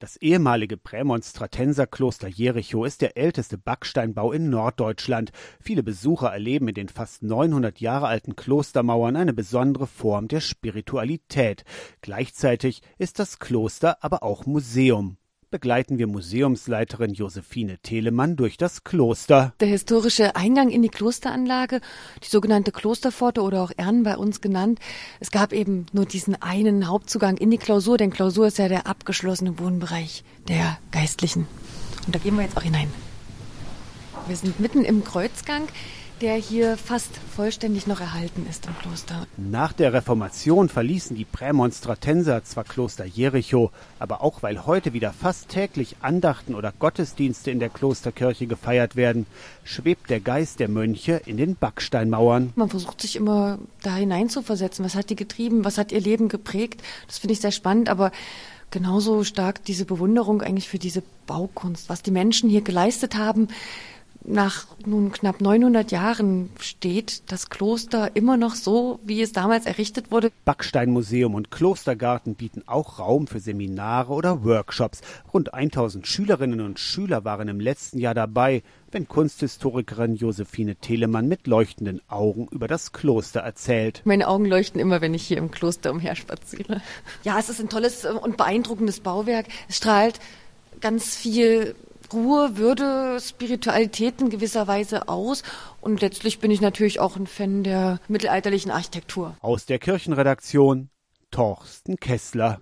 Das ehemalige Prämonstratenserkloster Jericho ist der älteste Backsteinbau in Norddeutschland. Viele Besucher erleben in den fast 900 Jahre alten Klostermauern eine besondere Form der Spiritualität. Gleichzeitig ist das Kloster aber auch Museum. Begleiten wir Museumsleiterin Josephine Telemann durch das Kloster. Der historische Eingang in die Klosteranlage, die sogenannte Klosterpforte oder auch Ernen bei uns genannt. Es gab eben nur diesen einen Hauptzugang in die Klausur, denn Klausur ist ja der abgeschlossene Wohnbereich der Geistlichen. Und da gehen wir jetzt auch hinein. Wir sind mitten im Kreuzgang, der hier fast vollständig noch erhalten ist im Kloster. Nach der Reformation verließen die Prämonstratenser zwar Kloster Jericho, aber auch weil heute wieder fast täglich Andachten oder Gottesdienste in der Klosterkirche gefeiert werden, schwebt der Geist der Mönche in den Backsteinmauern. Man versucht sich immer da hineinzuversetzen. Was hat die getrieben? Was hat ihr Leben geprägt? Das finde ich sehr spannend, aber genauso stark diese Bewunderung eigentlich für diese Baukunst, was die Menschen hier geleistet haben. Nach nun knapp 900 Jahren steht das Kloster immer noch so, wie es damals errichtet wurde. Backsteinmuseum und Klostergarten bieten auch Raum für Seminare oder Workshops. Rund 1000 Schülerinnen und Schüler waren im letzten Jahr dabei, wenn Kunsthistorikerin Josephine Telemann mit leuchtenden Augen über das Kloster erzählt. Meine Augen leuchten immer, wenn ich hier im Kloster umherspaziere. Ja, es ist ein tolles und beeindruckendes Bauwerk. Es strahlt ganz viel Ruhe, Würde, Spiritualität in gewisser Weise aus. Und letztlich bin ich natürlich auch ein Fan der mittelalterlichen Architektur. Aus der Kirchenredaktion Torsten Kessler.